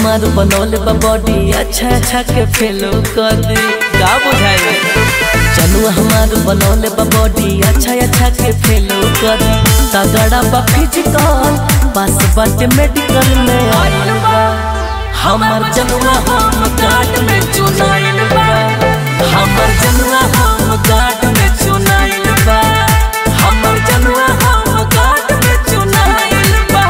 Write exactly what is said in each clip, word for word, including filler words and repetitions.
हमार बनौले बा बॉडी अच्छा अच्छा के फेलो कर दे का बुझाए। जनुआ हमार बनौले बा बॉडी अच्छा अच्छा के फेलो कर दे। तगड़ा बा फिजिकल पास बाटे मेडिकल में आइल बा। हमार जनुआ हम गार्ड में चुनाइल बा। हमार जनुआ हम गार्ड में चुनाइल बा। हमार जनुआ हम गार्ड में चुनाइल बा।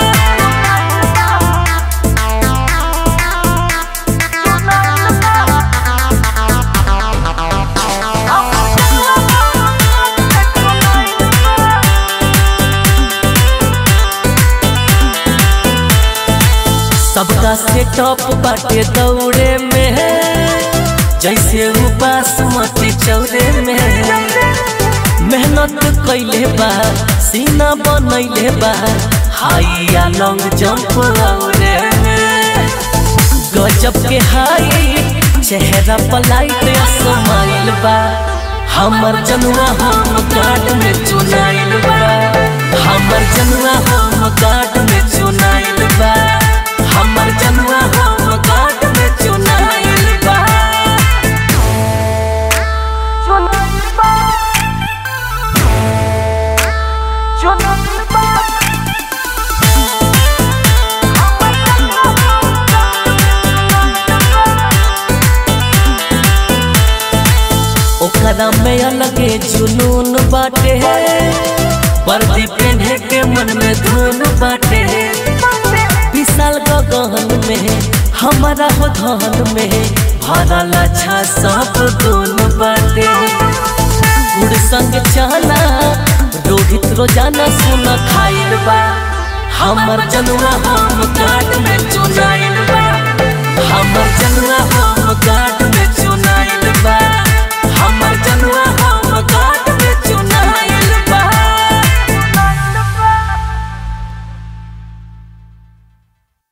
सबका से टॉप बाटे दौड़े में है जैसे वो बासमती चौरे में। मेहनत कैले बा सीना बनैले बा हाई या लॉन्ग जंप औरे में। गजब के हाई चेहरा पर लाइट स्माइल बा। हमर जनुआ हम गार्ड में चुनाइल बा। हमर जनुआ हम गार्ड में चुनाइल बा। हमर जनुआ हम गार्ड में चुनाइल बा। चुनाइल बा चुनाइल बा। ओकरा में अलगे जुनून बाटे है। वर्दी पहने के मन में धुन बाटे। विशाल गगन में हमारा हो धन में भरल अच्छा सब गुण बाटे। गुड़ संग चना रोहित रोजाना सुन खाइल बा। हमर जनुआ हम गार्ड में चुनाइल बा। हमर जनुआ हम